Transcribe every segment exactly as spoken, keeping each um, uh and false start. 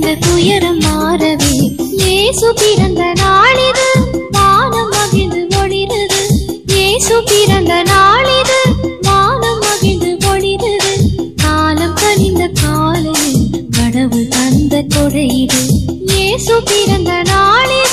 கனிந்து துயரம் மாறவே இயேசு பிறந்த நாளிது வானம் மகிழ்ந்து ஒளிருது. இயேசு பிறந்த நாளிது வானம் மகிழ்ந்து ஒளிருது. காலம் கனிந்த காலையில் கடவுள் தந்த கொடையிது. இயேசு பிறந்த நாளிது.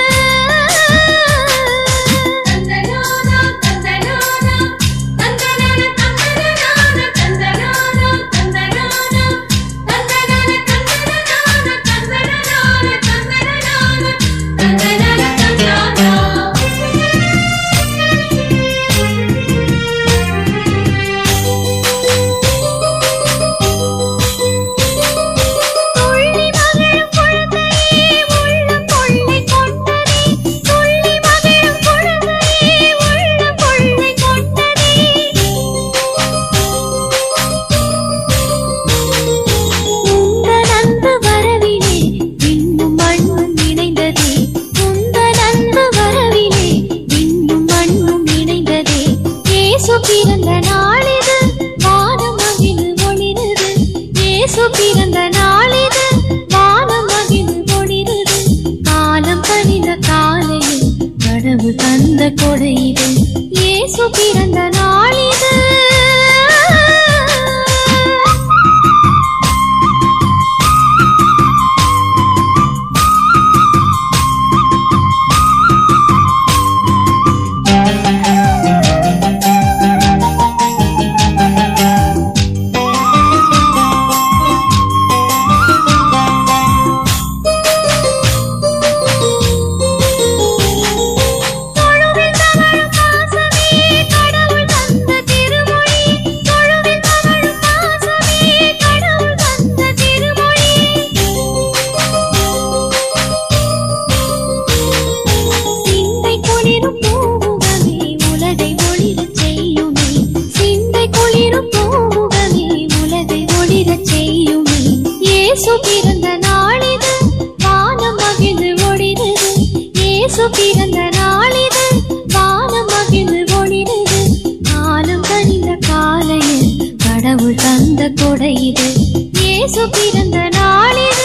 பிறந்த நாளிது வானம் மகிழ்ந்து ஒளிருது. இயேசு பிறந்த நாளிது வானம் மகிழ்ந்து ஒளிருது. காலம் கனிந்த காலையில் கடவுள் தந்த கொடையிது. இயேசு பிறந்த நாளிது. இயேசு பிறந்த நாளிது வானம் மகிழ்ந்து ஒளிருது. இயேசு பிறந்த நாளிது வானம் மகிழ்ந்து ஒளிருது. காலம் கனிந்த காலையில் கடவுள் தந்த கொடையிது. இயேசு பிறந்த நாளிது.